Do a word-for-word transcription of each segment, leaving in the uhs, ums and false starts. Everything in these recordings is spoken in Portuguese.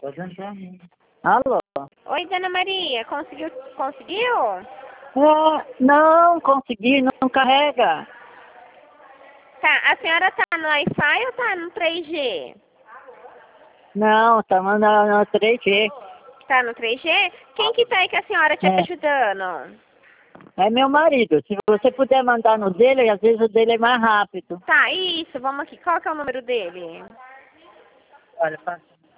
Tô tentando. Alô? Oi, Dona Maria, conseguiu? Conseguiu? É, não, consegui, não carrega. Tá, a senhora tá no Wi-Fi ou tá no três G? Não, tá mandando no três G. Tá no três G? Quem que tá aí com a senhora te É. ajudando? É meu marido. Se você puder mandar no dele, às vezes o dele é mais rápido. Tá, isso, vamos aqui. Qual que é o número dele? Olha, passa.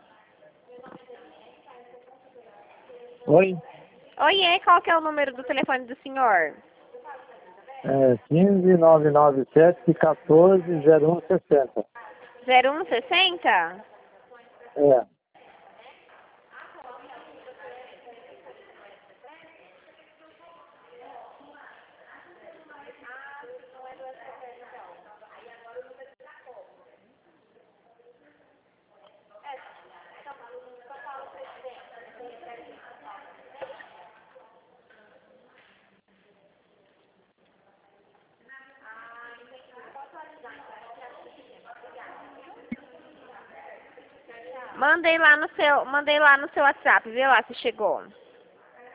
Oi? Oiê, qual que é o número do telefone do senhor? É quinze, nove nove sete, quatorze, zero um sessenta. zero um sessenta? É. Mandei lá no seu, mandei lá no seu WhatsApp, vê lá se chegou.